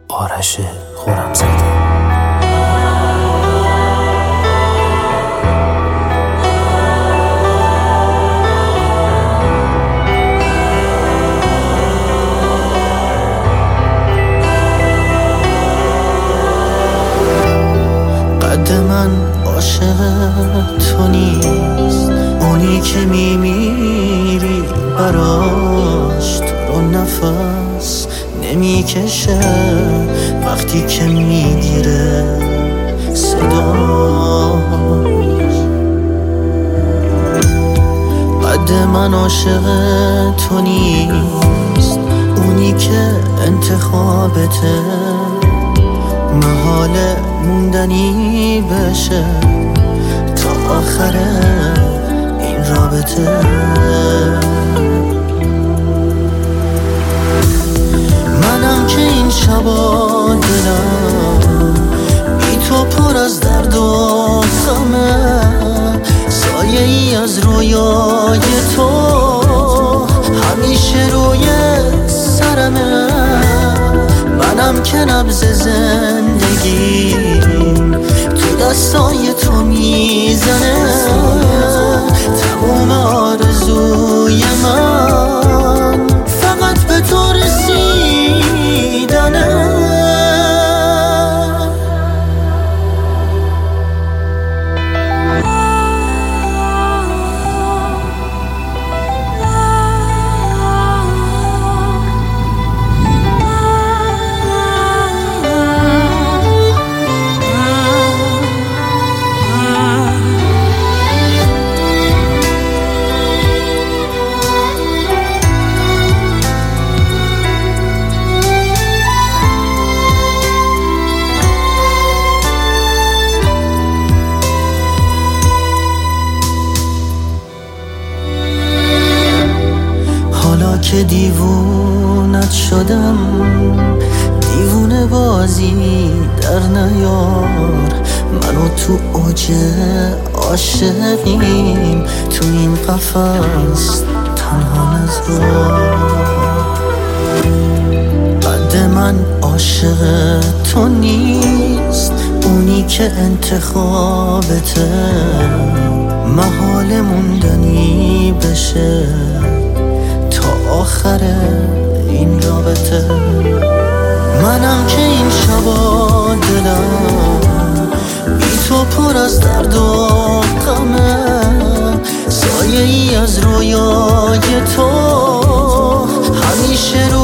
آرش خرمزاده. قد من عاشق تو نیست، اونی که میمیری براش، تو رو نفس نمیکشه وقتی که میگیره صداش. قد من عاشق تو نیست، اونی که انتخابته محال موندنی بشه تا آخر این رابطه. منم که این شبا دلم بی تو پر از درد و غمه، سایه ای از رویای تو همیشه روی سرمه. منم که نبض زندگیم تو دستای تو میزنه، تموم آرزوی من فقط به تو رسیدنه. که دیوونت شدم، دیوونه بازی در نیار. منو تو اوج عاشقیم، تو این قفس تنها نذار. قد من عاشق تو نیست، اونی که انتخابته محال موندنی بشه آخر این رابطه. منم که این شبا دلم بی تو پر از درد و غمه، سایه ای از رویای تو همیشه